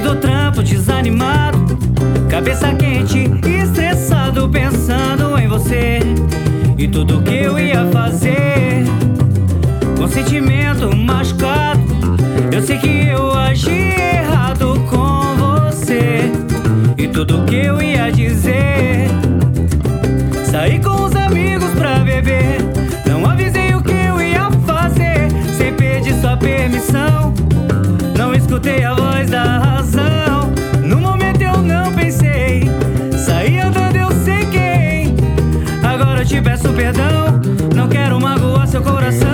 do trampo desanimado, cabeça quente, estressado, pensando em você e tudo que eu ia fazer. Com sentimento machucado, eu sei que eu agi errado com você e tudo que eu ia dizer. Saí com os amigos pra beber, não avisei o que eu ia fazer, sem pedir sua permissão. Não escutei a voz da razão, no momento eu não pensei. Saí andando eu sei quem, agora eu te peço perdão, não quero magoar seu coração.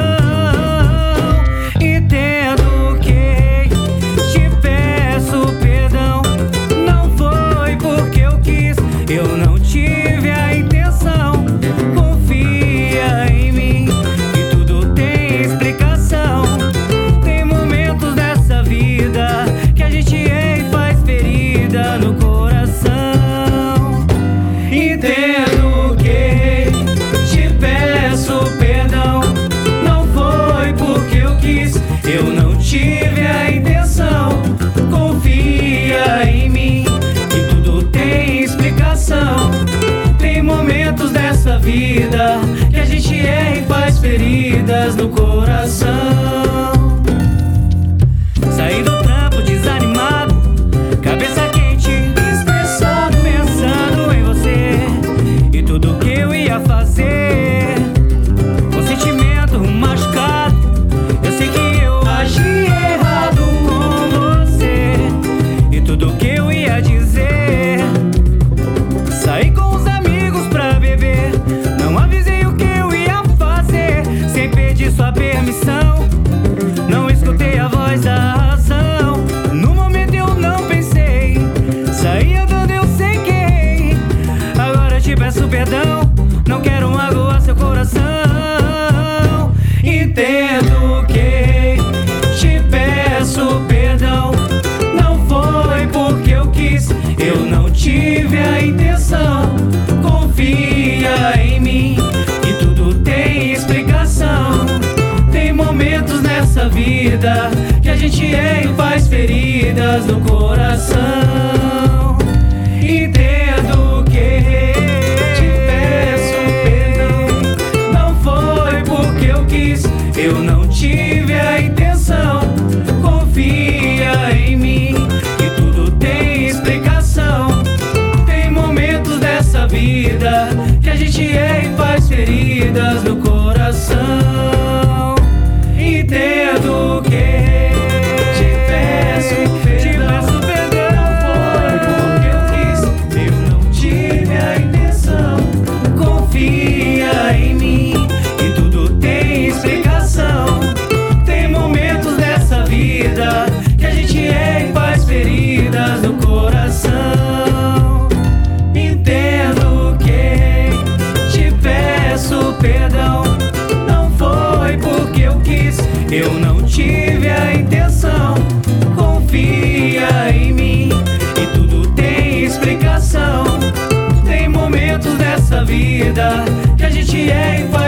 Entendo que te peço perdão, não foi porque eu quis, eu não tive a intenção. Confia em mim, que tudo tem explicação. Tem momentos dessa vida que a gente erra e faz ferida no coração. Entendo que te peço perdão, não foi porque eu quis, eu não tive a intenção. Confia em mim, que tudo tem explicação. Tem momentos dessa vida que a gente erra e faz feridas no coração. Saí do trampo desanimado, cabeça quente, estressado, pensando em você e tudo que eu ia fazer. Com sentimento machucado, eu sei que eu agi errado com você e tudo que eu ia dizer. Saí com os amigos pra beber, não avisei o que eu ia fazer, sem pedir sua permissão. Não escutei a voz da razão, no momento eu não pensei. Saí andando eu sei quem, agora eu te peço perdão, não quero magoar seu coração. Entendo que te peço perdão, não foi porque eu quis, eu não tive a intenção. Confia em mim, que tudo tem explicação. Tem momentos nessa vida que a gente erra e faz feridas no coração. Entendo que te peço perdão, não foi porque eu quis, eu não tive a intenção. Confia em mim, que tudo tem explicação. Tem momentos dessa vida que a gente erra e faz feridas no coração. Entendo que te peço perdão, não foi porque eu quis, eu não tive a intenção. Confia em mim, que tudo tem explicação. Tem momentos dessa vida que a gente erra e faz feridas no coração. Entendo que te peço perdão, não foi porque eu quis, eu não tive a intenção. Confia em mim, e tudo tem explicação. Tem momentos dessa vida que a gente erra e faz